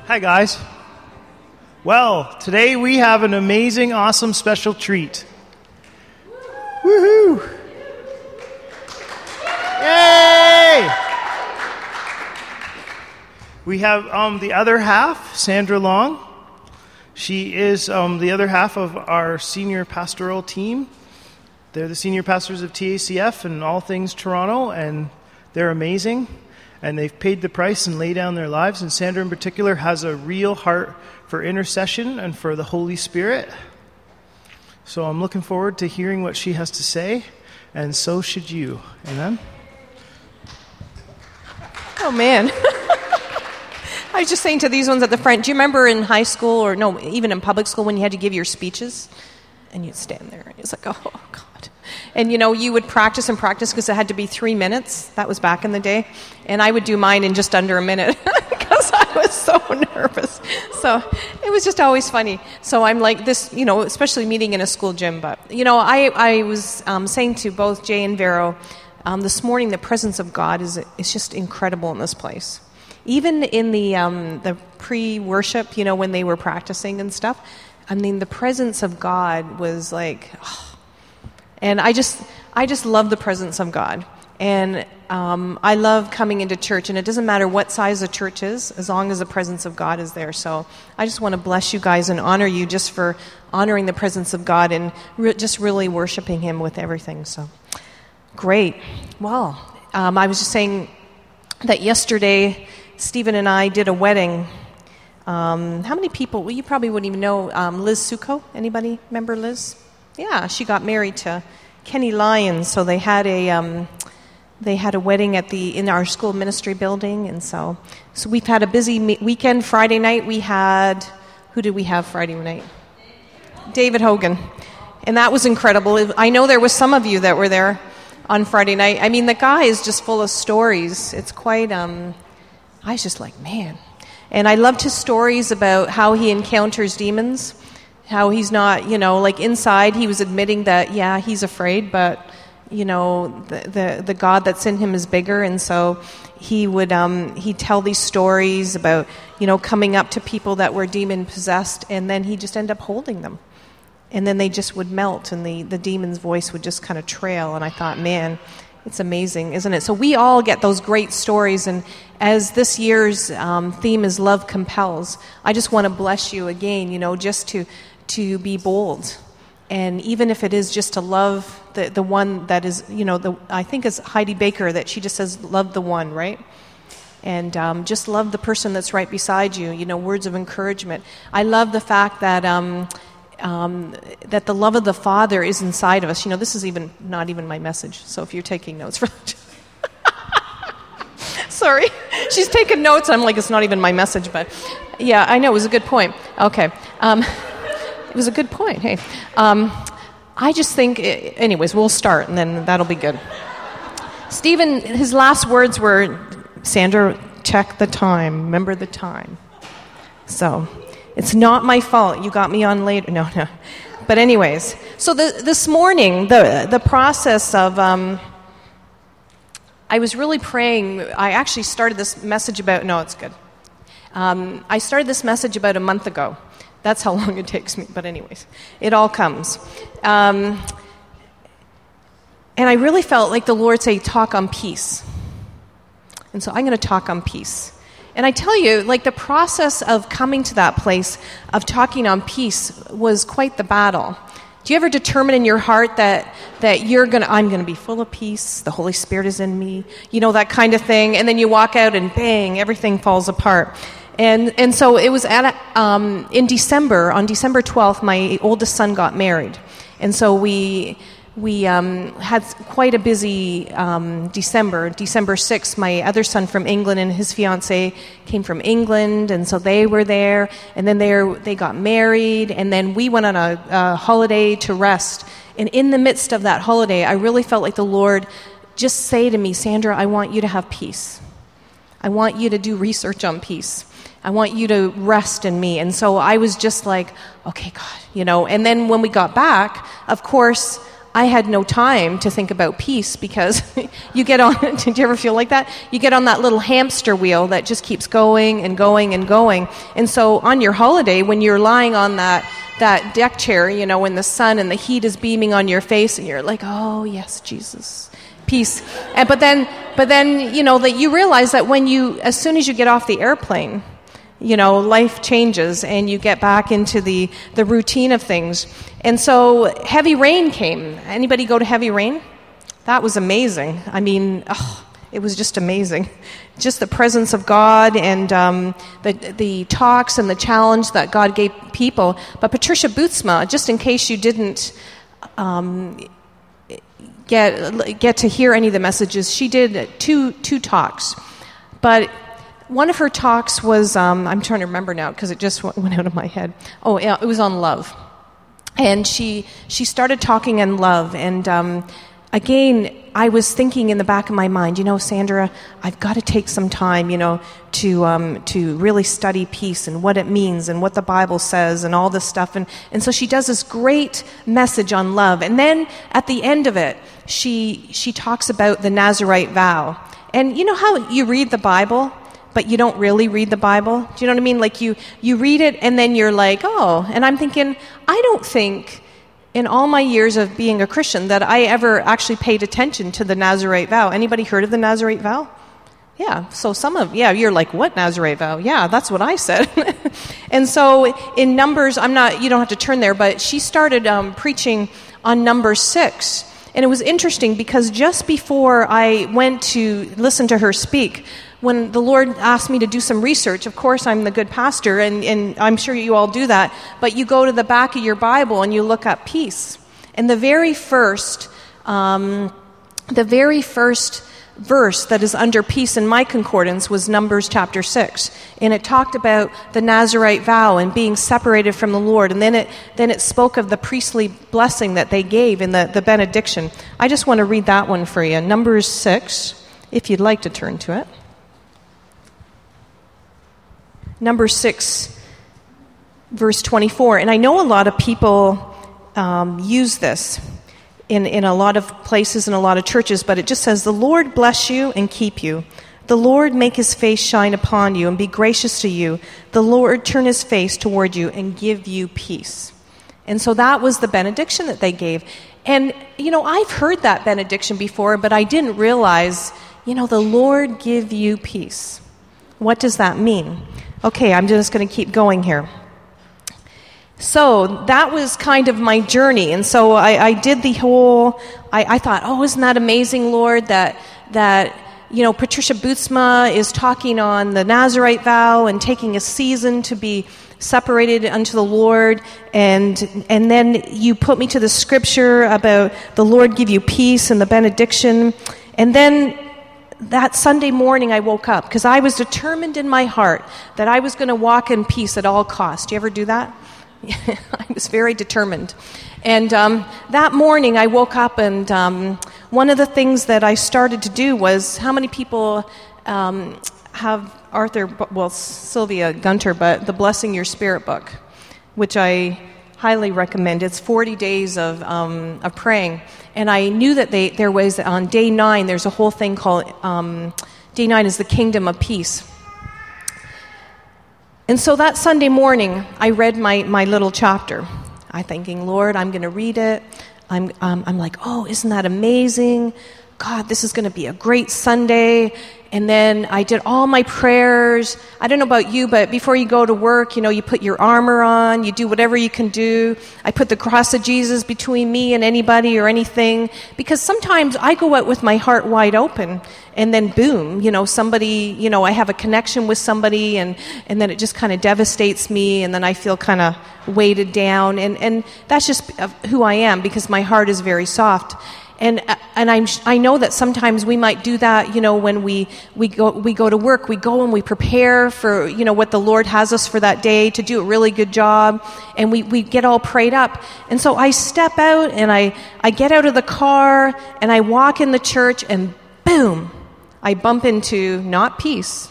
Hi, guys. Well, today we have an amazing, awesome, special treat. Woohoo! Yay! We have the other half, Sandra Long. She is the other half of our senior pastoral team. They're the senior pastors of TACF and all things Toronto, and they're amazing. And they've paid the price and laid down their lives. And Sandra in particular has a real heart for intercession and for the Holy Spirit. So I'm looking forward to hearing what she has to say, and so should you. Amen? Oh, man. I was just saying to these ones at the front, do you remember in high school, or no, even in public school, when you had to give your speeches? And you'd stand there, and it's like, oh, God. And, you would practice and practice because it had to be 3 minutes. That was back in the day. And I would do mine in just under a minute because I was so nervous. So it was just always funny. So I'm like this, especially meeting in a school gym. But, I was saying to both Jay and Vero this morning, the presence of God is just incredible in this place. Even in the pre-worship, when they were practicing and stuff, I mean, the presence of God was like... Oh. And I just love the presence of God. And I love coming into church. And it doesn't matter what size the church is, as long as the presence of God is there. So I just want to bless you guys and honor you just for honoring the presence of God and just really worshiping Him with everything. So great. Well, I was just saying that yesterday, Stephen and I did a wedding. How many people? Well, you probably wouldn't even know Liz Succo. Anybody remember Liz? Yeah, she got married to Kenny Lyons, so they had a wedding in our school ministry building, and so we've had a busy weekend. Friday night who did we have Friday night? David Hogan, and that was incredible. I know there was some of you that were there on Friday night. I mean, the guy is just full of stories. It's quite. I was just like, man, and I loved his stories about how he encounters demons. How he's not, like inside he was admitting that, yeah, he's afraid, but, the God that's in him is bigger. And so he would, he'd tell these stories about, coming up to people that were demon possessed, and then he'd just end up holding them. And then they just would melt, and the demon's voice would just kind of trail. And I thought, man, it's amazing, isn't it? So we all get those great stories. And as this year's theme is Love Compels, I just want to bless you again, just to be bold, and even if it is just to love the one that is, I think it's Heidi Baker that she just says, love the one, right? And just love the person that's right beside you, words of encouragement. I love the fact that that the love of the Father is inside of us. This is not even my message, so if you're taking notes for sorry, she's taking notes. I'm like, it's not even my message, but yeah, I know, it was a good point. Okay. It was a good point. Hey, I just think, anyways, we'll start, and then that'll be good. Stephen, his last words were, Sandra, check the time. Remember the time. So it's not my fault. You got me on late. No. But anyways, so this morning, the process of, I was really praying. I actually started this message about, no, it's good. I started this message about a month ago. That's how long it takes me. But anyways, it all comes. And I really felt like the Lord say, talk on peace. And so I'm going to talk on peace. And I tell you, like the process of coming to that place of talking on peace was quite the battle. Do you ever determine in your heart that I'm going to be full of peace, the Holy Spirit is in me, that kind of thing, and then you walk out and bang, everything falls apart. And so it was in December, on December 12th, my oldest son got married. And so we had quite a busy December. December 6th, my other son from England and his fiancée came from England, and so they were there. And then they got married, and then we went on a holiday to rest. And in the midst of that holiday, I really felt like the Lord just say to me, Sandra, I want you to have peace. I want you to do research on peace. I want you to rest in me. And so I was just like, okay, God, And then when we got back, of course, I had no time to think about peace because you get on, did you ever feel like that? You get on that little hamster wheel that just keeps going and going and going. And so on your holiday, when you're lying on that deck chair, when the sun and the heat is beaming on your face and you're like, oh, yes, Jesus, peace. But then, that you realize that as soon as you get off the airplane, life changes and you get back into the routine of things. And so heavy rain came. Anybody go to heavy rain? That was amazing. I mean, it was just amazing. Just the presence of God and the talks and the challenge that God gave people. But Patricia Bootsma, just in case you didn't get to hear any of the messages, she did two talks. But one of her talks was, I'm trying to remember now because it just went out of my head. Oh, yeah, it was on love. And she started talking on love. And again, I was thinking in the back of my mind, Sandra, I've got to take some time, to really study peace and what it means and what the Bible says and all this stuff. And so she does this great message on love. And then at the end of it, she talks about the Nazirite vow. And you know how you read the Bible, but you don't really read the Bible? Do you know what I mean? Like you read it and then you're like, oh. And I'm thinking, I don't think in all my years of being a Christian that I ever actually paid attention to the Nazirite vow. Anybody heard of the Nazirite vow? Yeah, so you're like, what Nazirite vow? Yeah, that's what I said. And so in Numbers, you don't have to turn there, but she started preaching on Numbers 6. And it was interesting because just before I went to listen to her speak, when the Lord asked me to do some research, of course I'm the good pastor, and I'm sure you all do that, but you go to the back of your Bible and you look up peace. And the very first verse that is under peace in my concordance was Numbers chapter 6. And it talked about the Nazirite vow and being separated from the Lord. And then it spoke of the priestly blessing that they gave in the benediction. I just want to read that one for you. Numbers 6, if you'd like to turn to it. Number 6, verse 24. And I know a lot of people use this in a lot of places and a lot of churches, but it just says, the Lord bless you and keep you. The Lord make his face shine upon you and be gracious to you. The Lord turn his face toward you and give you peace. And so that was the benediction that they gave. And, I've heard that benediction before, but I didn't realize, the Lord give you peace. What does that mean? Okay, I'm just going to keep going here. So that was kind of my journey. And so I did the whole, I thought, oh, isn't that amazing, Lord, that Patricia Bootsma is talking on the Nazirite vow and taking a season to be separated unto the Lord. And then you put me to the scripture about the Lord give you peace and the benediction. And then that Sunday morning I woke up because I was determined in my heart that I was going to walk in peace at all costs. Do you ever do that? I was very determined. And that morning I woke up and one of the things that I started to do was, how many people have Sylvia Gunter, but the Blessing Your Spirit book, which I highly recommend. It's 40 days of praying. And I knew that there was, on day 9, there's a whole thing called, day 9 is the Kingdom of Peace. And so that Sunday morning, I read my little chapter. I'm thinking, Lord, I'm going to read it. I'm like, oh, isn't that amazing? God, this is going to be a great Sunday. And then I did all my prayers. I don't know about you, but before you go to work, you put your armor on. You do whatever you can do. I put the cross of Jesus between me and anybody or anything. Because sometimes I go out with my heart wide open. And then boom, somebody, I have a connection with somebody and then it just kind of devastates me and then I feel kind of weighted down. And that's just who I am because my heart is very soft. And I know that sometimes we might do that, when we go to work, we go and we prepare for, what the Lord has us for that day to do a really good job, and we get all prayed up. And so I step out and I get out of the car and I walk in the church and boom, I bump into not peace.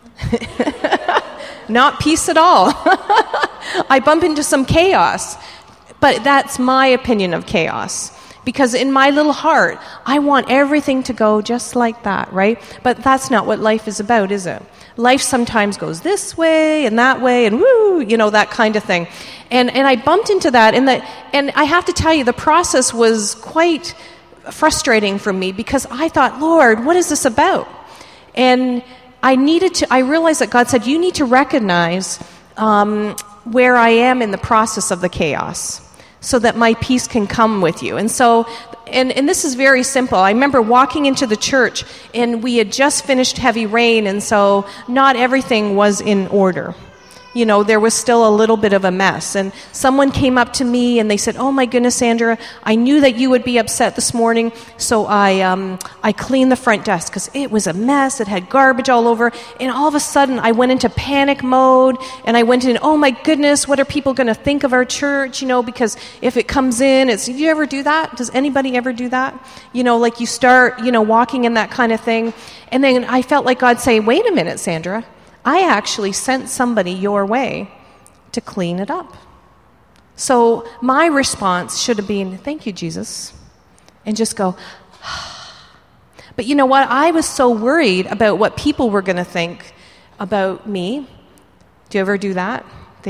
Not peace at all. I bump into some chaos. But that's my opinion of chaos. Because in my little heart, I want everything to go just like that, right? But that's not what life is about, is it? Life sometimes goes this way and that way and woo, that kind of thing. And I bumped into that, and I have to tell you, the process was quite frustrating for me, because I thought, Lord, what is this about? And I realized that God said, you need to recognize where I am in the process of the chaos, so that my peace can come with you. And so, and this is very simple. I remember walking into the church, and we had just finished heavy rain, and so not everything was in order. There was still a little bit of a mess. And someone came up to me and they said, oh my goodness, Sandra, I knew that you would be upset this morning, so I cleaned the front desk because it was a mess. It had garbage all over. And all of a sudden I went into panic mode, and I went in, oh my goodness, what are people going to think of our church? Because if it comes in, do you ever do that? Does anybody ever do that? Like you start, walking in that kind of thing. And then I felt like God say, wait a minute, Sandra, I actually sent somebody your way to clean it up. So my response should have been, thank you, Jesus, and just go, but you know what? I was so worried about what people were going to think about me. Do you ever do that?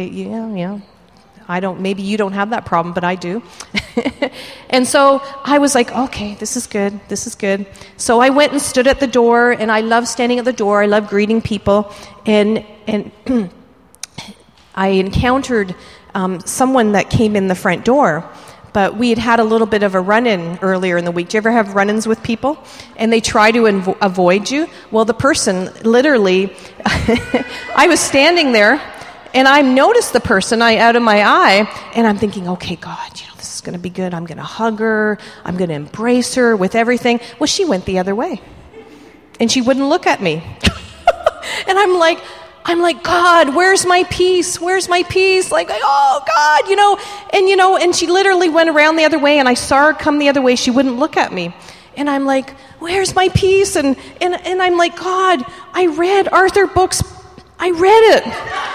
I don't, maybe you don't have that problem, but I do. And so I was like, okay, this is good. So I went and stood at the door, and I love standing at the door. I love greeting people. And I encountered someone that came in the front door, but we had a little bit of a run-in earlier in the week. Do you ever have run-ins with people? And they try to avoid you? Well, the person literally, I was standing there, and I noticed the person out of my eye, and I'm thinking, okay, God, this is going to be good. I'm going to hug her. I'm going to embrace her with everything. Well, she went the other way, and she wouldn't look at me. And I'm like, God, where's my peace? Where's my peace? Like, oh, God, and she literally went around the other way, and I saw her come the other way. She wouldn't look at me. And I'm like, where's my peace? And I'm like, God, I read Arthur Book's. I read it.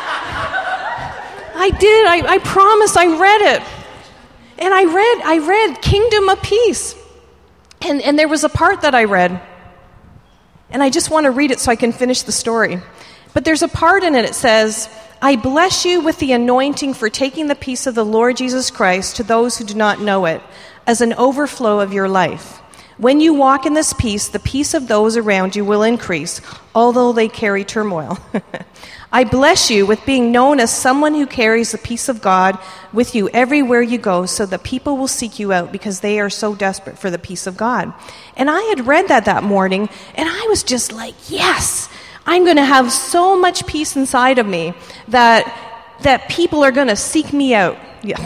I did. I promise I read it. And I read Kingdom of Peace. And there was a part that I read. And I just want to read it so I can finish the story. But there's a part in it, it says, I bless you with the anointing for taking the peace of the Lord Jesus Christ to those who do not know it, as an overflow of your life. When you walk in this peace, the peace of those around you will increase, although they carry turmoil. I bless you with being known as someone who carries the peace of God with you everywhere you go, so that people will seek you out because they are so desperate for the peace of God. And I had read that morning, and I was just like, yes, I'm going to have so much peace inside of me that people are going to seek me out. Yeah.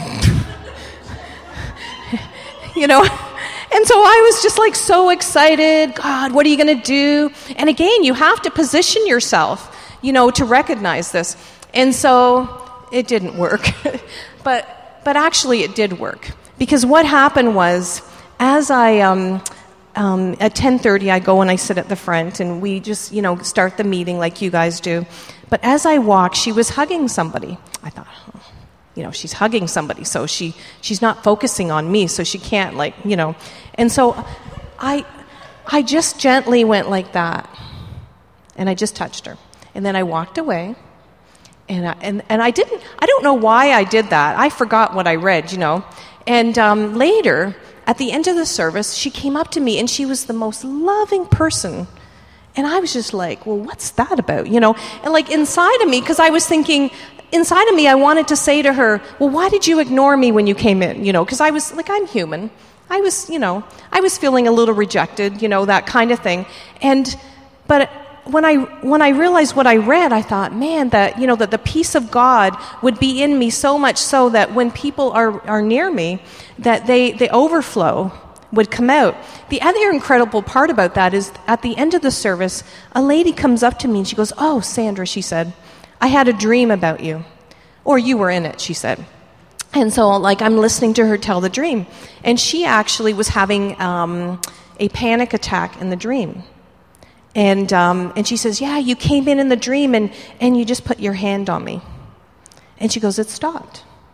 And so I was just like so excited. God, what are you going to do? And again, you have to position yourself, to recognize this. And so it didn't work. but actually it did work. Because what happened was, as I, at 10:30, I go and I sit at the front, and we just, start the meeting like you guys do. But as I walked, she was hugging somebody. I thought, she's hugging somebody, so she's not focusing on me, so she can't, And so I just gently went like that, and I just touched her. And then I walked away, and I don't know why I did that. I forgot what I read, And later, at the end of the service, she came up to me, and she was the most loving person. And I was just like, well, what's that about, And inside of me, because I was thinking, inside of me, I wanted to say to her, well, why did you ignore me when you came in? Because I was like, I'm human. I was feeling a little rejected, that kind of thing. But when I realized what I read, I thought, man, that the peace of God would be in me so much so that when people are near me, that the overflow would come out. The other incredible part about that is, at the end of the service, a lady comes up to me and she goes, oh, Sandra, she said, I had a dream about you. Or you were in it, she said. And so, I'm listening to her tell the dream. And she actually was having a panic attack in the dream. And she says, yeah, you came in the dream and you just put your hand on me. And she goes, it stopped.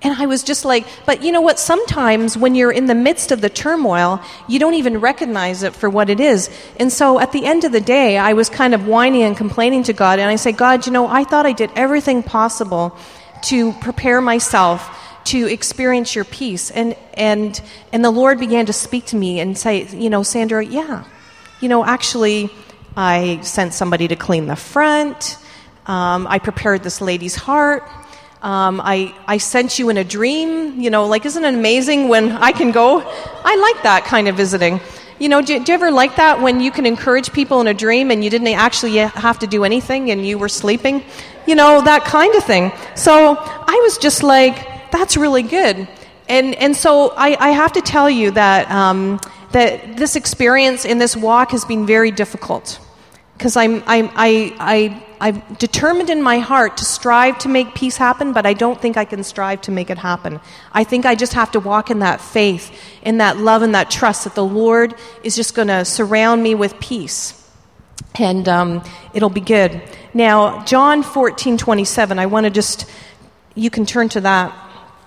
And I was just like, but you know what? Sometimes when you're in the midst of the turmoil, you don't even recognize it for what it is. And so at the end of the day, I was kind of whining and complaining to God. And I said, God, I thought I did everything possible to prepare myself to experience your peace. And the Lord began to speak to me and say, Sandra, actually, I sent somebody to clean the front. I prepared this lady's heart. I sent you in a dream, isn't it amazing when I can go? I like that kind of visiting. Do you ever like that when you can encourage people in a dream and you didn't actually have to do anything and you were sleeping? That kind of thing. So I was just like, that's really good. And so I have to tell you that that this experience in this walk has been very difficult, because I've determined in my heart to strive to make peace happen, but I don't think I can strive to make it happen. I think I just have to walk in that faith, in that love and that trust that the Lord is just going to surround me with peace. And it'll be good. Now, John 14:27, I want to you can turn to that.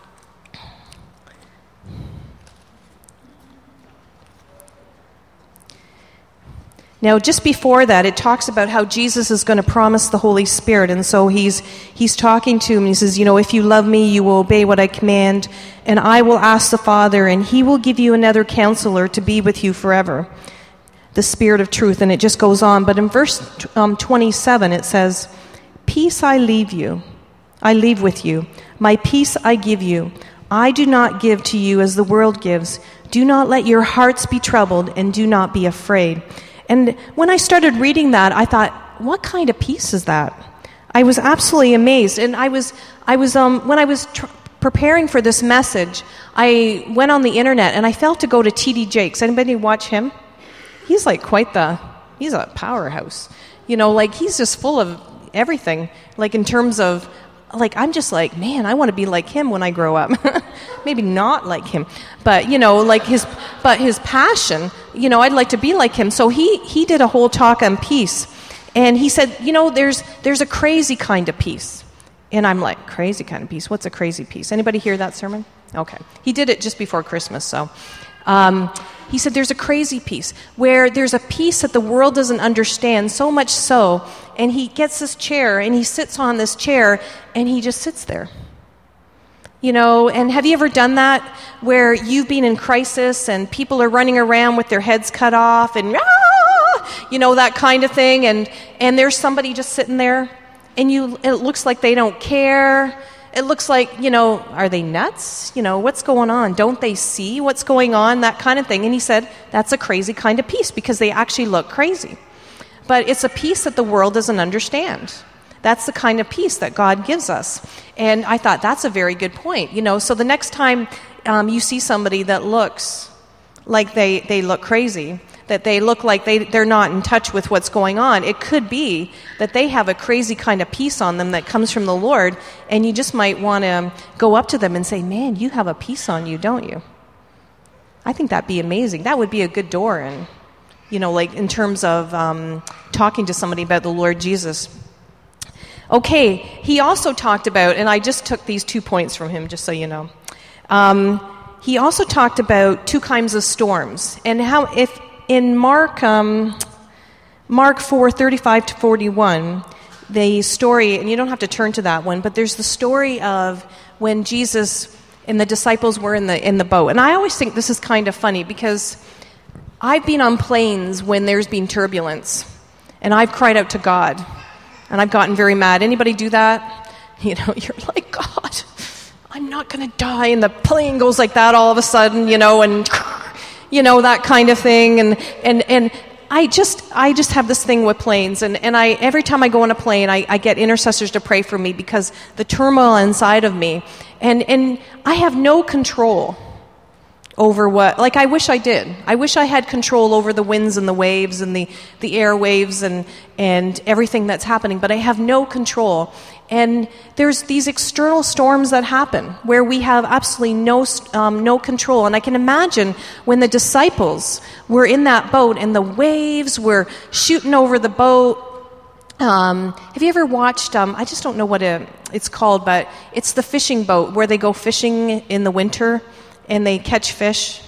Now, just before that, it talks about how Jesus is going to promise the Holy Spirit. And so he's talking to him. And he says, if you love me, you will obey what I command. And I will ask the Father, and he will give you another counselor to be with you forever, the Spirit of truth. And it just goes on. But in verse 27, it says, peace I leave with you. My peace I give you. I do not give to you as the world gives. Do not let your hearts be troubled, and do not be afraid. And when I started reading that, I thought, what kind of peace is that? I was absolutely amazed. And I was when I was preparing for this message, I went on the internet and I felt to go to T.D. Jakes. Anybody watch him? He's like he's a powerhouse. He's just full of everything. In terms of, I'm just like, man, I want to be like him when I grow up. Maybe not like him, but his passion, I'd like to be like him. So he did a whole talk on peace, and he said, there's a crazy kind of peace. And I'm like, crazy kind of peace? What's a crazy peace? Anybody hear that sermon? Okay. He did it just before Christmas, so he said there's a crazy peace where there's a peace that the world doesn't understand, so much so, and he gets this chair and he sits on this chair and he just sits there. And have you ever done that where you've been in crisis and people are running around with their heads cut off and that kind of thing, and there's somebody just sitting there and it looks like they don't care. It looks like, are they nuts? What's going on? Don't they see what's going on? That kind of thing. And he said, that's a crazy kind of peace because they actually look crazy. But it's a peace that the world doesn't understand. That's the kind of peace that God gives us. And I thought, that's a very good point. So the next time you see somebody that looks like they look crazy, that they look like they're not in touch with what's going on, it could be that they have a crazy kind of peace on them that comes from the Lord, and you just might want to go up to them and say, man, you have a peace on you, don't you? I think that'd be amazing. That would be a good door, and in terms of talking to somebody about the Lord Jesus. Okay, he also talked about, and I just took these 2 points from him, just so you know. He also talked about 2 kinds of storms, and how if in Mark 4:35-41, the story, and you don't have to turn to that one, but there's the story of when Jesus and the disciples were in the boat. And I always think this is kind of funny because I've been on planes when there's been turbulence, and I've cried out to God, and I've gotten very mad. Anybody do that? You're like, God, I'm not going to die, and the plane goes like that all of a sudden, and that kind of thing, and I just have this thing with planes, and I every time I go on a plane, I get intercessors to pray for me because the turmoil inside of me, and I have no control over I wish I did. I wish I had control over the winds and the waves and the airwaves and everything that's happening, but I have no control. And there's these external storms that happen where we have absolutely no control. And I can imagine when the disciples were in that boat and the waves were shooting over the boat Have you ever watched, I just don't know what it's called, but it's the fishing boat where they go fishing in the winter and they catch fish.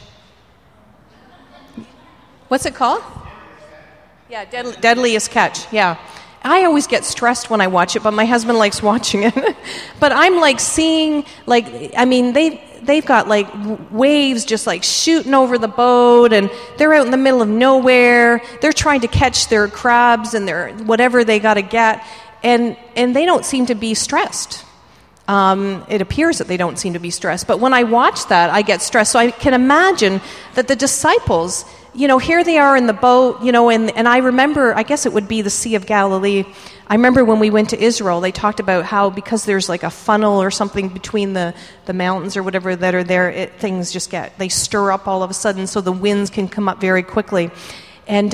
What's it called? Yeah, Deadliest Catch, yeah. I always get stressed when I watch it, but my husband likes watching it. But I'm like seeing, they've got like waves just like shooting over the boat, and they're out in the middle of nowhere. They're trying to catch their crabs and their whatever they got to get, and they don't seem to be stressed. It appears that they don't seem to be stressed. But when I watch that, I get stressed. So I can imagine that the disciples, here they are in the boat, and I remember, I guess it would be the Sea of Galilee. I remember when we went to Israel, they talked about how because there's like a funnel or something between the mountains or whatever that are there, things just they stir up all of a sudden so the winds can come up very quickly. And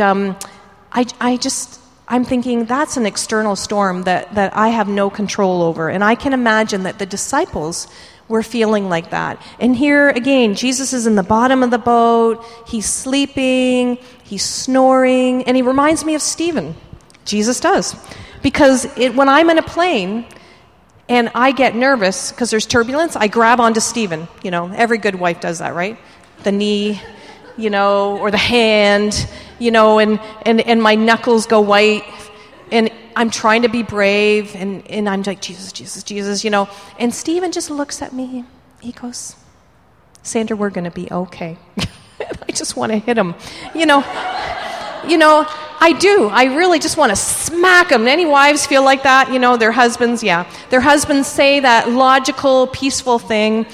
I'm thinking that's an external storm that I have no control over. And I can imagine that the disciples were feeling like that. And here again, Jesus is in the bottom of the boat. He's sleeping. He's snoring. And he reminds me of Stephen. Jesus does. Because when I'm in a plane and I get nervous because there's turbulence, I grab onto Stephen. Every good wife does that, right? The knee, or the hand, and my knuckles go white. And I'm trying to be brave, and I'm like, Jesus, Jesus, Jesus, And Stephen just looks at me. He goes, Sandra, we're going to be okay. I just want to hit him. I do. I really just want to smack him. Any wives feel like that? Their husbands, yeah. Their husbands say that logical, peaceful thing,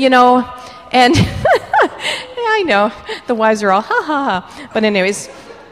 and I know. The wives are all, ha, ha, ha. But anyways,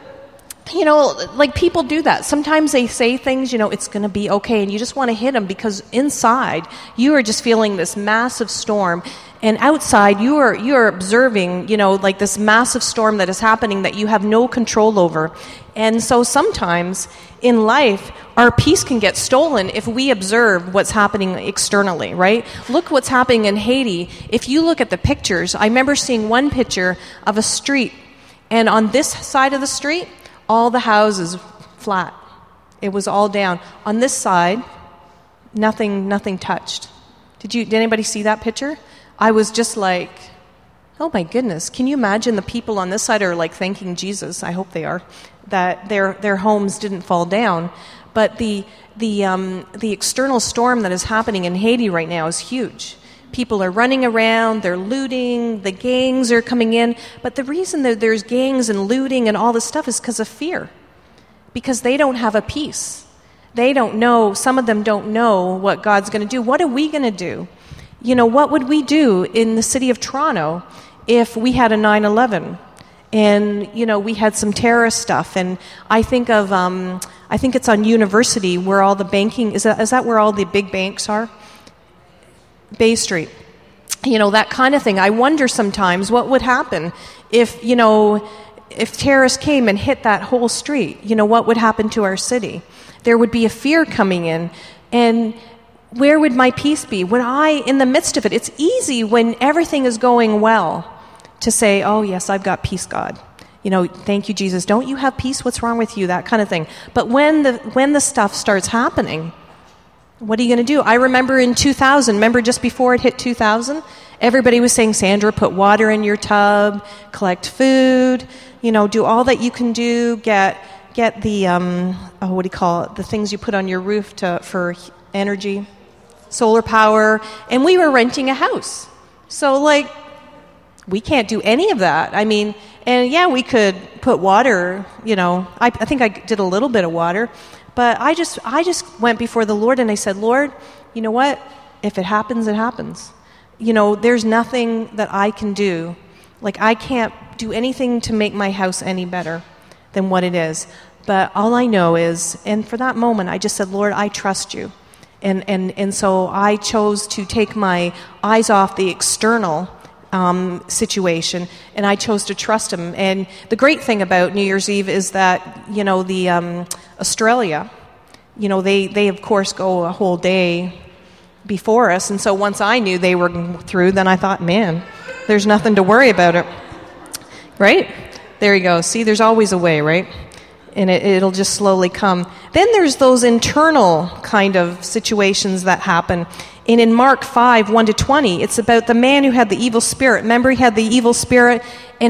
like people do that. Sometimes they say things, it's going to be okay, and you just want to hit them because inside you are just feeling this massive storm, and outside you are observing, like this massive storm that is happening that you have no control over. And so sometimes in life, our peace can get stolen if we observe what's happening externally, right? Look what's happening in Haiti. If you look at the pictures, I remember seeing one picture of a street, and on this side of the street, all the houses flat. It was all down. On this side, nothing touched. Did anybody see that picture? I was just like, oh my goodness, can you imagine the people on this side are like thanking Jesus, I hope they are, that their homes didn't fall down. But the external storm that is happening in Haiti right now is huge. People are running around, they're looting, the gangs are coming in. But the reason that there's gangs and looting and all this stuff is because of fear. Because they don't have a peace. They don't know, some of them don't know what God's going to do. What are we going to do? What would we do in the city of Toronto if we had a 9/11? And, we had some terrorist stuff. And I think it's on University where all the banking, is that where all the big banks are? Bay Street, that kind of thing. I wonder sometimes what would happen if terrorists came and hit that whole street. What would happen to our city? There would be a fear coming in, and where would my peace be? In the midst of it, it's easy when everything is going well to say, oh yes, I've got peace, God. Thank you, Jesus. Don't you have peace? What's wrong with you? That kind of thing. But when the stuff starts happening, what are you going to do? I remember in 2000, just before it hit 2000, everybody was saying, Sandra, put water in your tub, collect food, do all that you can do, get the, what do you call it, the things you put on your roof for energy, solar power, and we were renting a house. So, we can't do any of that. I mean, and yeah, we could put water, I think I did a little bit of water. But I just went before the Lord and I said, Lord, you know what? If it happens, it happens. There's nothing that I can do. I can't do anything to make my house any better than what it is. But all I know is, and for that moment, I just said, Lord, I trust you. And so I chose to take my eyes off the external situation, and I chose to trust him. And the great thing about New Year's Eve is that, the Australia, they of course go a whole day before us, and so once I knew they were through, then I thought, man, there's nothing to worry about it. Right? There you go. See, there's always a way, right? and it'll just slowly come. Then there's those internal kind of situations that happen. And in Mark 5, 1-20, it's about the man who had the evil spirit. Remember, he had the evil spirit, and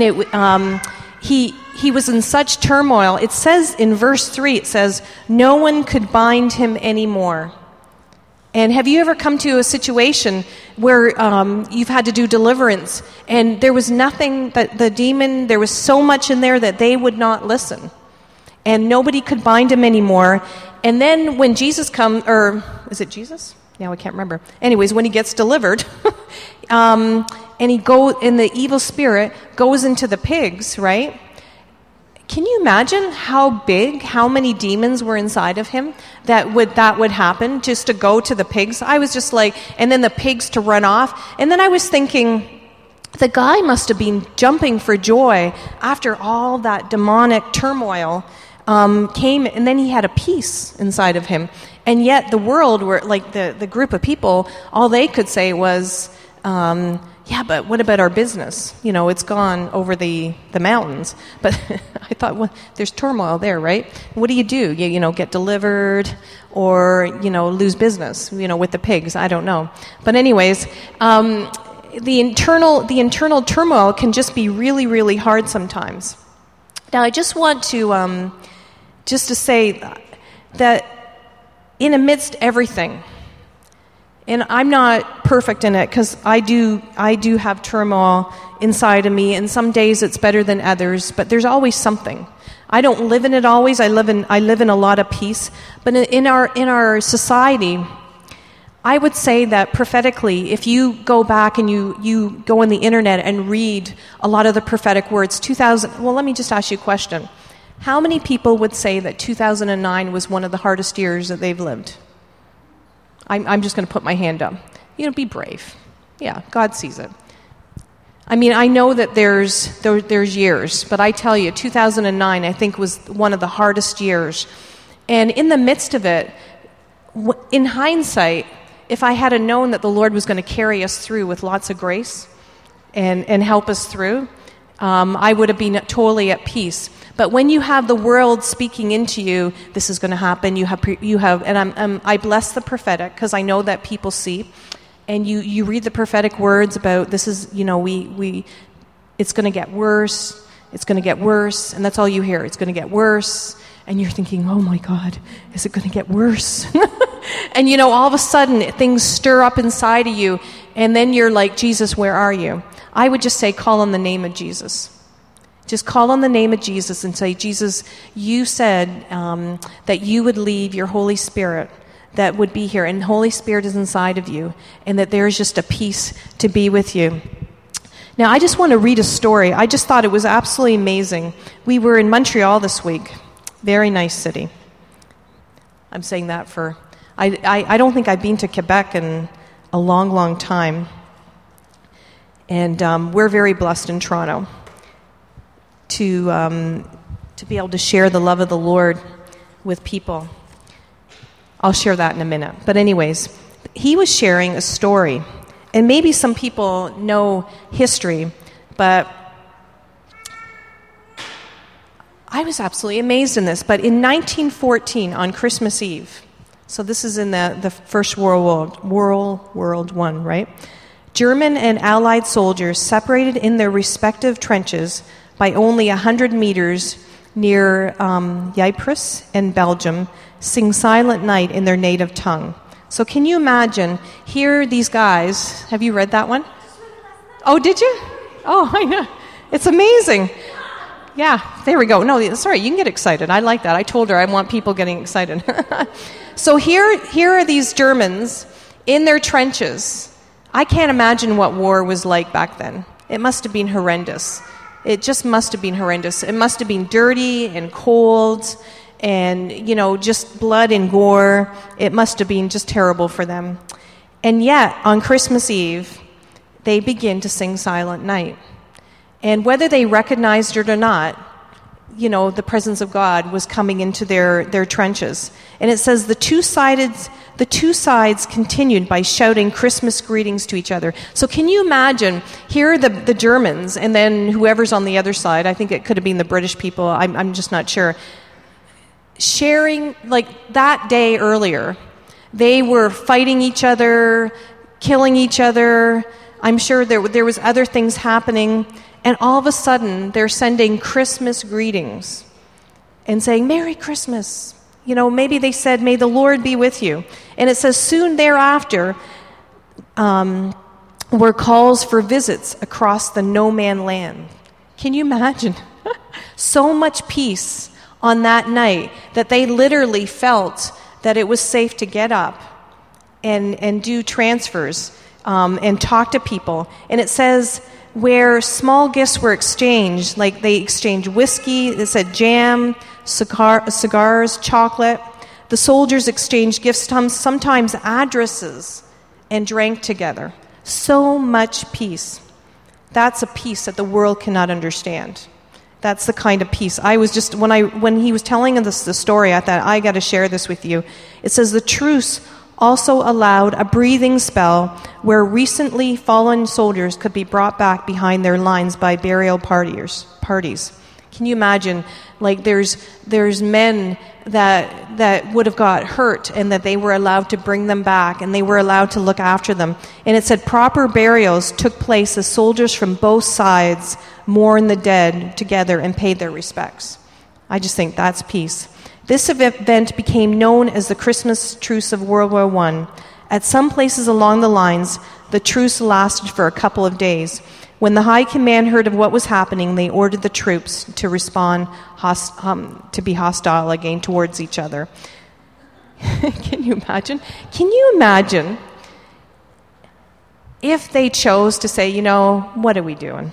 he was in such turmoil. It says in verse 3, it says, no one could bind him anymore. And have you ever come to a situation where you've had to do deliverance, and there was nothing that the demon, there was so much in there that they would not listen, and nobody could bind him anymore. And then when Jesus comes, or is it Jesus? Now I can't remember. Anyways, when he gets delivered, and the evil spirit goes into the pigs, right? Can you imagine how many demons were inside of him that would happen just to go to the pigs? I was just like, and then the pigs to run off. And then I was thinking, the guy must have been jumping for joy after all that demonic turmoil came, and then he had a peace inside of him. And yet the world, were like the group of people, all they could say was, yeah, but what about our business? It's gone over the mountains. But I thought, well, there's turmoil there, right? What do? You get delivered or, lose business, with the pigs. I don't know. But anyways, the internal turmoil can just be really, really hard sometimes. Now, I just want to just to say that in amidst everything, and I'm not perfect in it because I do have turmoil inside of me, and some days it's better than others, but there's always something. I don't live in it always. I live in a lot of peace. But in our society, I would say that prophetically, if you go back and you go on the internet and read a lot of the prophetic words, well, let me just ask you a question. How many people would say that 2009 was one of the hardest years that they've lived? I'm just going to put my hand up. Be brave. Yeah, God sees it. I mean, I know that there's years, but I tell you, 2009, I think, was one of the hardest years. And in the midst of it, in hindsight, if I had known that the Lord was going to carry us through with lots of grace and help us through, I would have been totally at peace. But when you have the world speaking into you, this is going to happen. You have, and I bless the prophetic because I know that people see, and you read the prophetic words about this is, it's going to get worse. It's going to get worse, and that's all you hear. It's going to get worse, and you're thinking, oh my God, is it going to get worse? And all of a sudden things stir up inside of you, and then you're like, Jesus, where are you? I would just say, call on the name of Jesus. Just call on the name of Jesus and say, Jesus, you said that you would leave your Holy Spirit that would be here, and Holy Spirit is inside of you, and that there's just a peace to be with you. Now, I just want to read a story. I just thought it was absolutely amazing. We were in Montreal this week. Very nice city. I'm saying that for... I don't think I've been to Quebec in a long, long time. And we're very blessed in Toronto to be able to share the love of the Lord with people. I'll share that in a minute. But anyways, he was sharing a story. And maybe some people know history, but I was absolutely amazed in this. But in 1914, on Christmas Eve, so this is in the First World War I, right? German and Allied soldiers separated in their respective trenches by only 100 meters near Ypres in Belgium, sing Silent Night in their native tongue. So can you imagine, here these guys, have you read that one? Oh, did you? Oh, I know. It's amazing. Yeah, there we go. No, sorry, you can get excited. I like that. I told her I want people getting excited. So here are these Germans in their trenches. I can't imagine what war was like back then. It must have been horrendous. It just must have been horrendous. It must have been dirty and cold and, just blood and gore. It must have been just terrible for them. And yet, on Christmas Eve, they begin to sing Silent Night. And whether they recognized it or not, the presence of God was coming into their trenches. And it says the two sides continued by shouting Christmas greetings to each other. So can you imagine, here are the Germans, and then whoever's on the other side, I think it could have been the British people, I'm just not sure. sharing, like that day earlier, they were fighting each other, killing each other. I'm sure there was other things happening. And all of a sudden, they're sending Christmas greetings and saying, Merry Christmas. You know, maybe they said, may the Lord be with you. And it says, soon thereafter, were calls for visits across the no-man land. Can you imagine? So much peace on that night that they literally felt that it was safe to get up and do transfers and talk to people. And it says where small gifts were exchanged, like they exchanged whiskey, it said jam, cigars, chocolate. The soldiers exchanged gifts, sometimes addresses, and drank together. So much peace. That's a peace that the world cannot understand. That's the kind of peace. I was just, when he was telling us the story, I thought, I got to share this with you. It says, the truce also allowed a breathing spell where recently fallen soldiers could be brought back behind their lines by burial parties. Can you imagine, like there's men that would have got hurt and that they were allowed to bring them back and they were allowed to look after them. And it said proper burials took place as soldiers from both sides mourned the dead together and paid their respects. I just think that's peace. This event became known as the Christmas Truce of World War I. At some places along the lines, the truce lasted for a couple of days. When the high command heard of what was happening, they ordered the troops to respond to be hostile again towards each other. Can you imagine? Can you imagine if they chose to say, you know, what are we doing?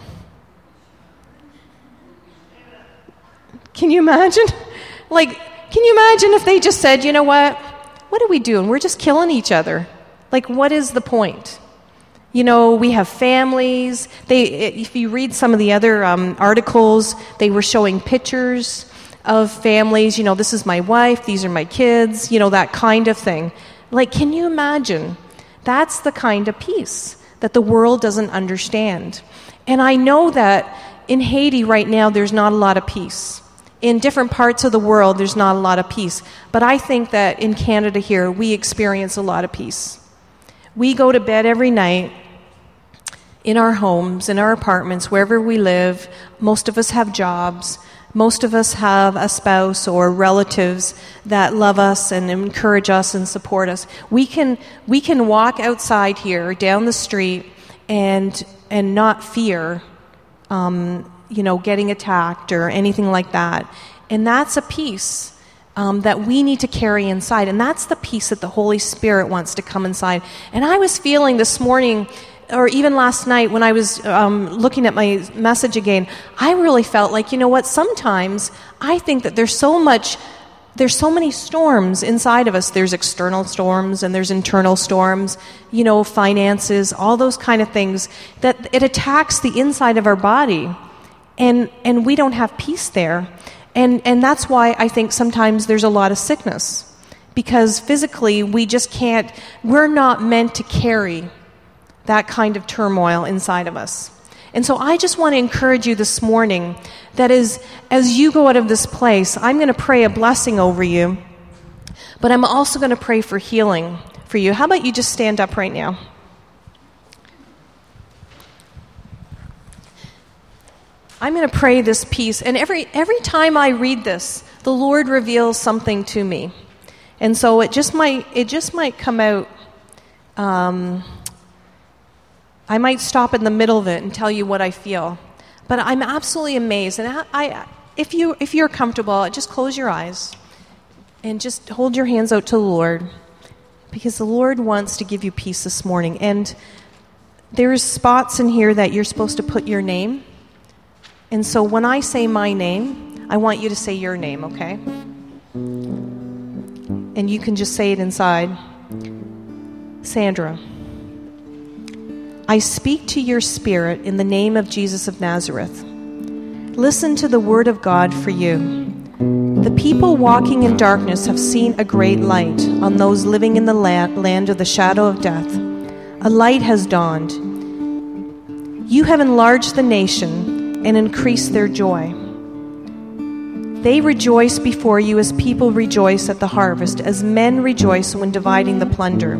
Can you imagine? Like, can you imagine if they just said, you know what are we doing? We're just killing each other. Like, what is the point? You know, we have families. If you read some of the other articles, they were showing pictures of families. You know, this is my wife, these are my kids, you know, that kind of thing. Like, can you imagine? That's the kind of peace that the world doesn't understand. And I know that in Haiti right now, there's not a lot of peace. In different parts of the world, there's not a lot of peace. But I think that in Canada here, we experience a lot of peace. We go to bed every night in our homes, in our apartments, wherever we live. Most of us have jobs. Most of us have a spouse or relatives that love us and encourage us and support us. We can walk outside here, down the street, and not fear, getting attacked or anything like that. And that's a peace that we need to carry inside. And that's the peace that the Holy Spirit wants to come inside. And I was feeling this morning, or even last night when I was looking at my message again, I really felt like, you know what, sometimes I think that there's so many storms inside of us. There's external storms and there's internal storms, you know, finances, all those kind of things, that it attacks the inside of our body. And we don't have peace there. And that's why I think sometimes there's a lot of sickness. Because physically, we're not meant to carry that kind of turmoil inside of us. And so I just want to encourage you this morning that as you go out of this place, I'm going to pray a blessing over you, but I'm also going to pray for healing for you. How about you just stand up right now? I'm going to pray this peace, and every time I read this, the Lord reveals something to me. And so it just might come out. I might stop in the middle of it and tell you what I feel. But I'm absolutely amazed. And if you're comfortable, just close your eyes and just hold your hands out to the Lord, because the Lord wants to give you peace this morning. And there's spots in here that you're supposed to put your name. And so when I say my name, I want you to say your name, okay? And you can just say it inside. Sandra, I speak to your spirit in the name of Jesus of Nazareth. Listen to the word of God for you. The people walking in darkness have seen a great light. On those living in the land of the shadow of death, a light has dawned. You have enlarged the nation and increased their joy. They rejoice before you as people rejoice at the harvest, as men rejoice when dividing the plunder.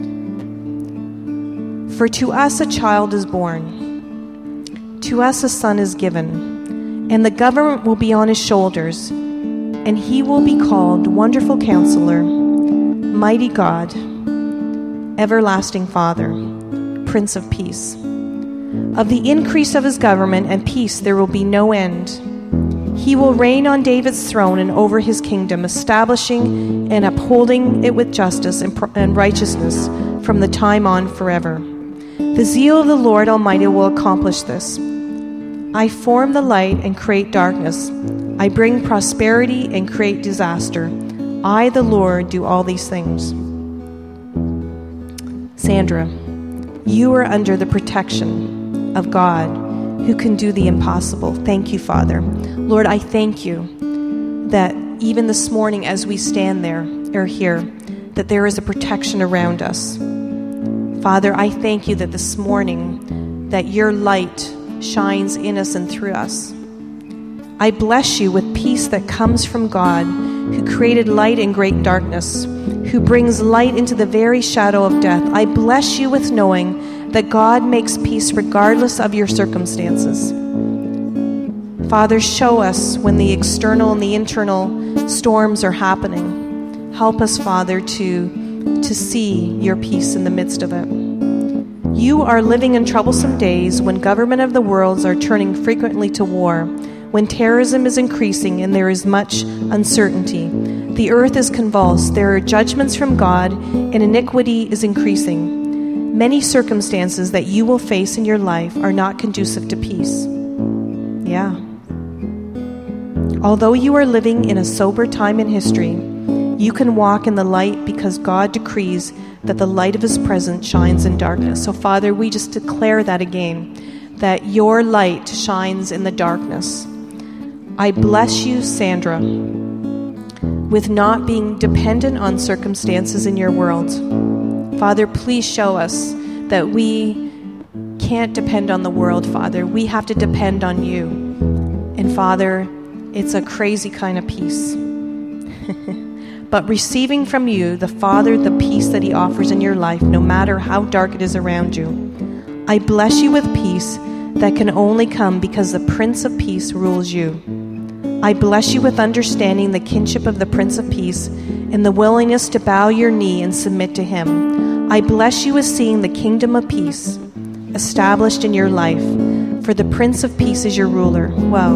For to us a child is born, to us a son is given, and the government will be on his shoulders, and he will be called Wonderful Counselor, Mighty God, Everlasting Father, Prince of Peace. Of the increase of his government and peace there will be no end. He will reign on David's throne and over his kingdom, establishing and upholding it with justice and righteousness from the time on forever. The zeal of the Lord Almighty will accomplish this. I form the light and create darkness. I bring prosperity and create disaster. I, the Lord, do all these things. Sandra, you are under the protection of God, who can do the impossible. Thank you, Father. Lord, I thank you that even this morning as we stand there or here, that there is a protection around us. Father, I thank you that this morning that your light shines in us and through us. I bless you with peace that comes from God, who created light in great darkness, who brings light into the very shadow of death. I bless you with knowing that God makes peace regardless of your circumstances. Father, show us when the external and the internal storms are happening. Help us, Father, to see your peace in the midst of it. You are living in troublesome days when government of the worlds are turning frequently to war, when terrorism is increasing and there is much uncertainty. The earth is convulsed. There are judgments from God, and iniquity is increasing. Many circumstances that you will face in your life are not conducive to peace. Yeah. Although you are living in a sober time in history, you can walk in the light because God decrees that the light of his presence shines in darkness. So, Father, we just declare that again, that your light shines in the darkness. I bless you, Sandra, with not being dependent on circumstances in your world. Father, please show us that we can't depend on the world, Father. We have to depend on you. And Father, it's a crazy kind of peace. But receiving from you, the Father, the peace that he offers in your life, no matter how dark it is around you. I bless you with peace that can only come because the Prince of Peace rules you. I bless you with understanding the kinship of the Prince of Peace and the willingness to bow your knee and submit to him. I bless you with seeing the kingdom of peace established in your life, for the Prince of Peace is your ruler. Wow.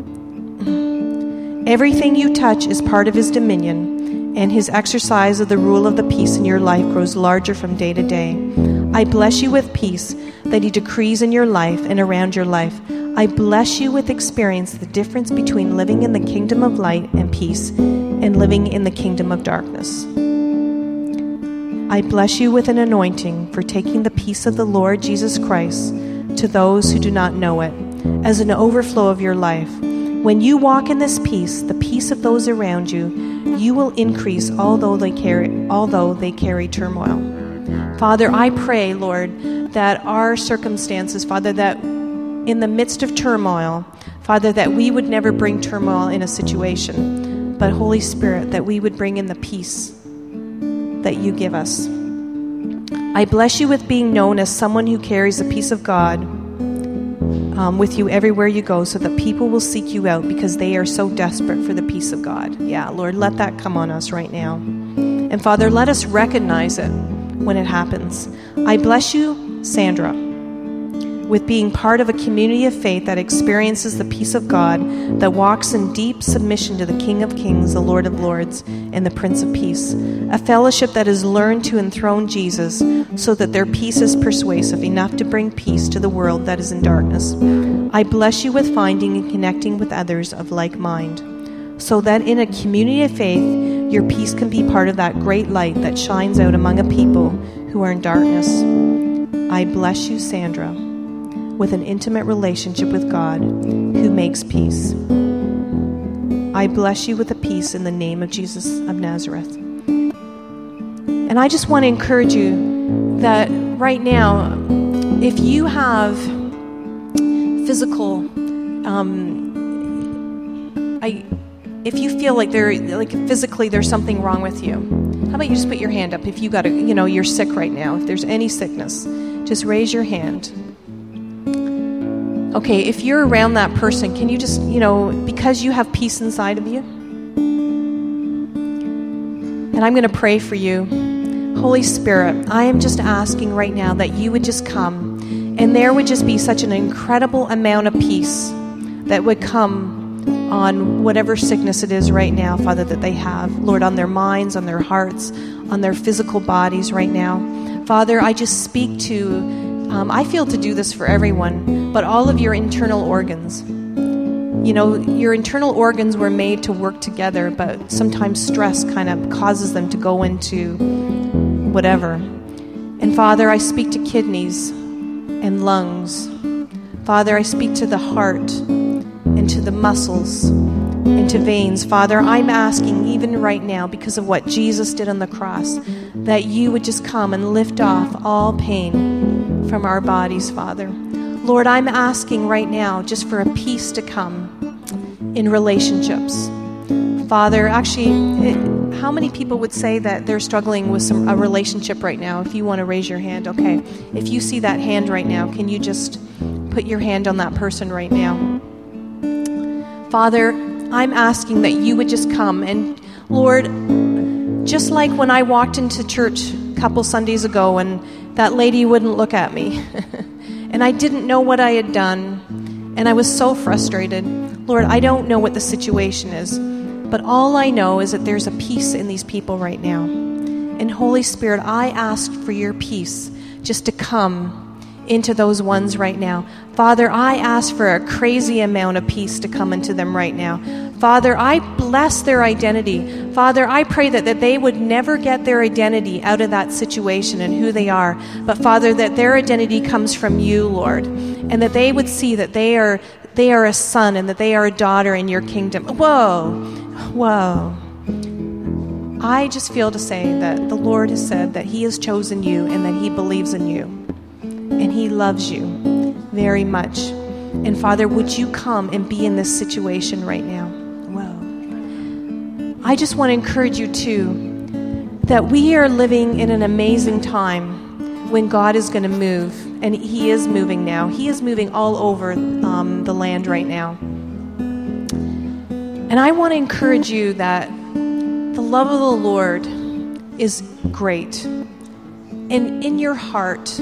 Everything you touch is part of his dominion, and his exercise of the rule of the peace in your life grows larger from day to day. I bless you with peace that he decrees in your life and around your life. I bless you with experience the difference between living in the kingdom of light and peace and living in the kingdom of darkness. I bless you with an anointing for taking the peace of the Lord Jesus Christ to those who do not know it as an overflow of your life. When you walk in this peace, the peace of those around you, you will increase although they carry turmoil. Father, I pray, Lord, that our circumstances, Father, that in the midst of turmoil, Father, that we would never bring turmoil in a situation, but Holy Spirit, that we would bring in the peace that you give us. I bless you with being known as someone who carries the peace of God with you everywhere you go, so that people will seek you out because they are so desperate for the peace of God. Yeah, Lord, let that come on us right now. And Father, let us recognize it when it happens. I bless you, Sandra, with being part of a community of faith that experiences the peace of God, that walks in deep submission to the King of Kings, the Lord of Lords, and the Prince of Peace. A fellowship that has learned to enthrone Jesus so that their peace is persuasive enough to bring peace to the world that is in darkness. I bless you with finding and connecting with others of like mind, so that in a community of faith, your peace can be part of that great light that shines out among a people who are in darkness. I bless you, Sandra, with an intimate relationship with God who makes peace. I bless you with a peace in the name of Jesus of Nazareth. And I just want to encourage you that right now, if you have if you feel like physically there's something wrong with you, how about you just put your hand up if you got you're sick right now. If there's any sickness, just raise your hand. Okay, if you're around that person, can you just, because you have peace inside of you? And I'm going to pray for you. Holy Spirit, I am just asking right now that you would just come, and there would just be such an incredible amount of peace that would come on whatever sickness it is right now, Father, that they have. Lord, on their minds, on their hearts, on their physical bodies right now. Father, I just speak to, I feel to do this for everyone, but all of your internal organs. Your internal organs were made to work together, but sometimes stress kind of causes them to go into whatever. And Father, I speak to kidneys and lungs. Father, I speak to the heart and to the muscles and to veins. Father, I'm asking even right now, because of what Jesus did on the cross, that you would just come and lift off all pain from our bodies, Father. Lord, I'm asking right now just for a peace to come in relationships. Father, actually, how many people would say that they're struggling with a relationship right now? If you want to raise your hand, okay. If you see that hand right now, can you just put your hand on that person right now? Father, I'm asking that you would just come. And Lord, just like when I walked into church a couple Sundays ago and that lady wouldn't look at me and I didn't know what I had done and I was so frustrated. Lord, I don't know what the situation is, but all I know is that there's a peace in these people right now. And Holy Spirit, I ask for your peace just to come into those ones right now. Father, I ask for a crazy amount of peace to come into them right now. Father, I bless their identity. Father, I pray that they would never get their identity out of that situation and who they are. But Father, that their identity comes from you, Lord, and that they would see that they are a son and that they are a daughter in your kingdom. Whoa. I just feel to say that the Lord has said that he has chosen you and that he believes in you. And he loves you very much. And Father, would you come and be in this situation right now? Whoa. I just want to encourage you too, that we are living in an amazing time when God is going to move. And he is moving now. He is moving all over the land right now. And I want to encourage you that the love of the Lord is great. And in your heart,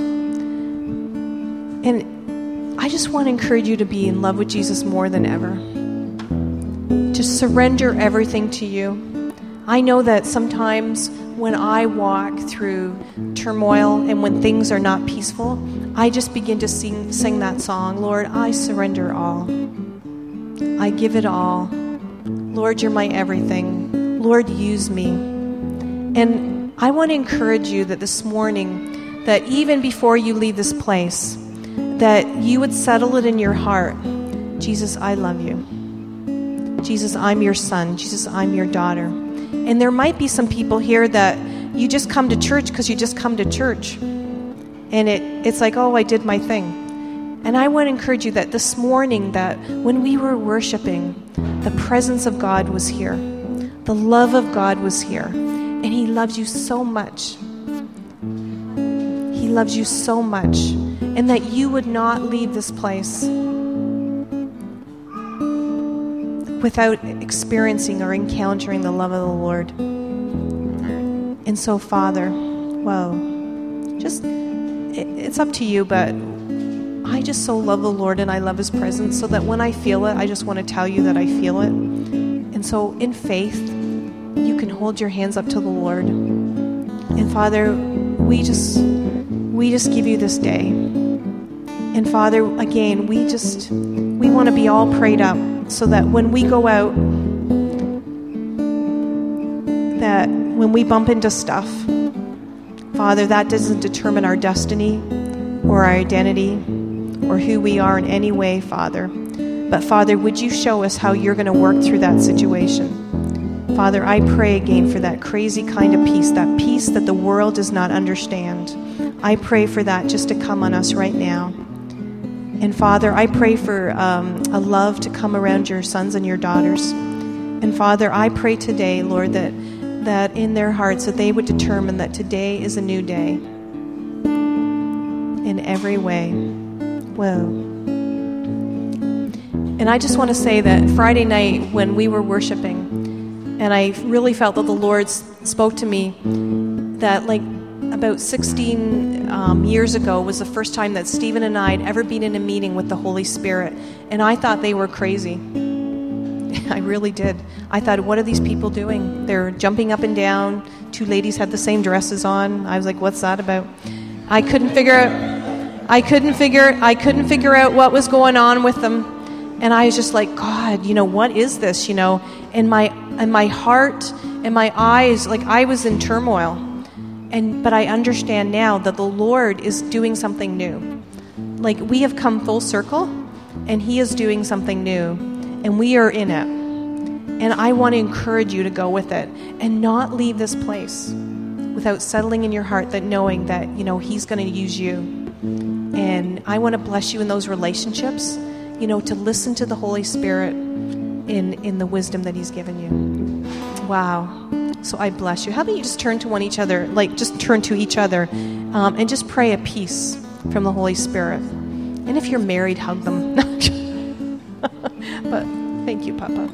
and I just want to encourage you to be in love with Jesus more than ever. Just surrender everything to you. I know that sometimes when I walk through turmoil and when things are not peaceful, I just begin to sing that song. Lord, I surrender all. I give it all. Lord, you're my everything. Lord, use me. And I want to encourage you that this morning, that even before you leave this place, that you would settle it in your heart. Jesus, I love you. Jesus, I'm your son. Jesus, I'm your daughter. And there might be some people here that you just come to church because you just come to church. And it's like, oh, I did my thing. And I want to encourage you that this morning, that when we were worshiping, the presence of God was here. The love of God was here. And he loves you so much. He loves you so much. And that you would not leave this place without experiencing or encountering the love of the Lord. And so, Father, it's up to you, but I just so love the Lord and I love his presence, so that when I feel it, I just want to tell you that I feel it. And so in faith, you can hold your hands up to the Lord. And Father, we just give you this day. And Father, again, we want to be all prayed up, so that when we go out, that when we bump into stuff, Father, that doesn't determine our destiny or our identity or who we are in any way, Father. But Father, would you show us how you're going to work through that situation? Father, I pray again for that crazy kind of peace that the world does not understand. I pray for that just to come on us right now. And Father, I pray for a love to come around your sons and your daughters. And Father, I pray today, Lord, that in their hearts that they would determine that today is a new day in every way. Whoa. And I just want to say that Friday night when we were worshiping, and I really felt that the Lord spoke to me that like about 16 years ago was the first time that Stephen and I had ever been in a meeting with the Holy Spirit. And I thought they were crazy. I really did. I thought, what are these people doing? They're jumping up and down. Two ladies had the same dresses on. I was like, what's that about? I couldn't figure out what was going on with them. And I was just like, God, what is this? And my heart and my eyes, like I was in turmoil. But I understand now that the Lord is doing something new. Like we have come full circle, and He is doing something new, and we are in it. And I want to encourage you to go with it and not leave this place without settling in your heart that knowing that, He's going to use you. And I want to bless you in those relationships, to listen to the Holy Spirit in the wisdom that He's given you. Wow. So I bless you. How about you just turn to each other, and just pray a peace from the Holy Spirit. And if you're married, hug them. But thank you, Papa.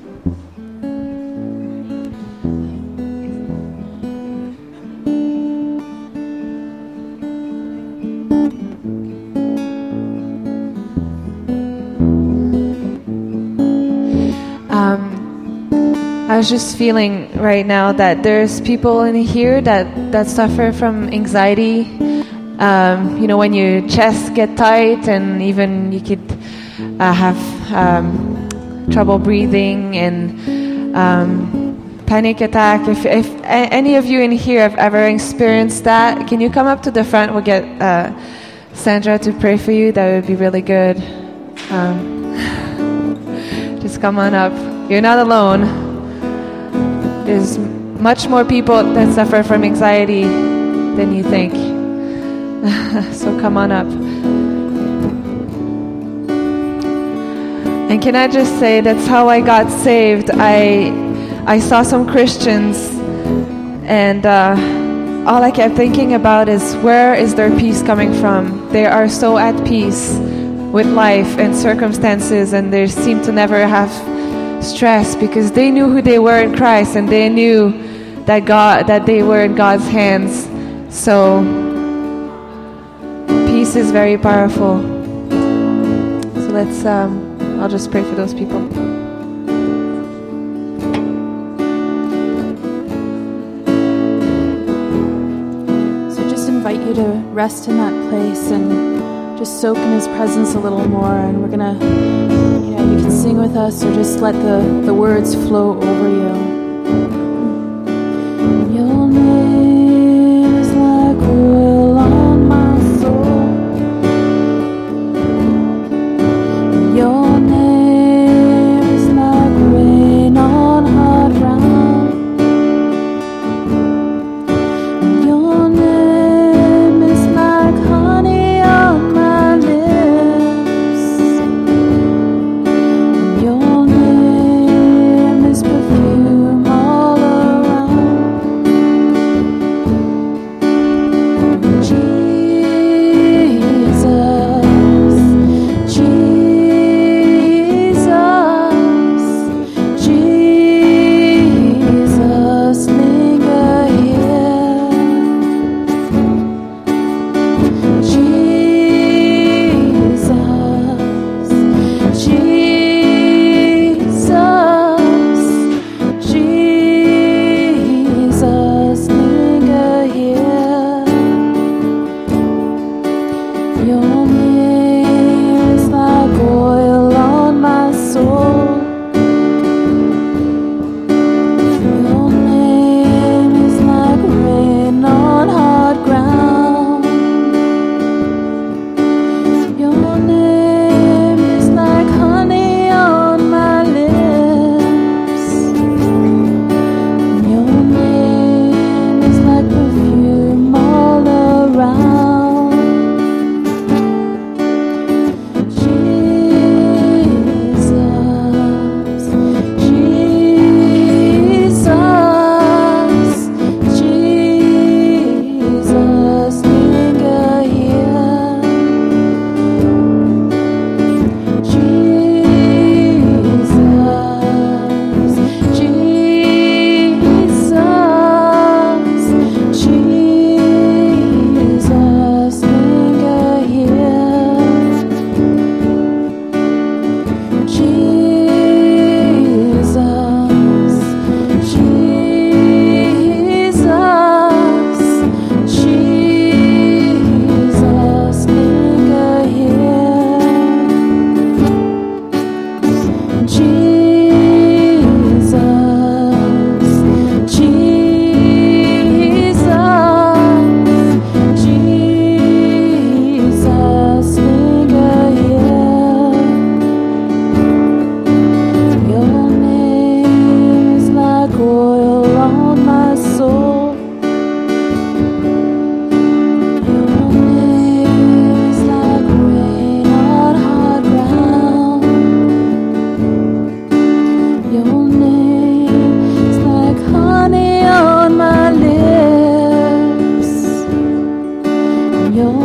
I was just feeling right now that there's people in here that suffer from anxiety. When your chest get tight, and even you could have trouble breathing and panic attack. If any of you in here have ever experienced that, can you come up to the front? We'll get Sandra to pray for you. That would be really good. Just come on up. You're not alone. There's much more people that suffer from anxiety than you think. So come on up. And can I just say, that's how I got saved. I saw some Christians, and all I kept thinking about is, where is their peace coming from? They are so at peace with life and circumstances, and they seem to never have stress because they knew who they were in Christ, and they knew that they were in God's hands. So peace is very powerful. So let's I'll just pray for those people. So just invite you to rest in that place and just soak in His presence a little more. And we're gonna, you can sing with us or just let the words flow over you. Your name is like oil on my soul. Your name is like rain on hard ground. Your name is like honey on my lips. Your name is perfume your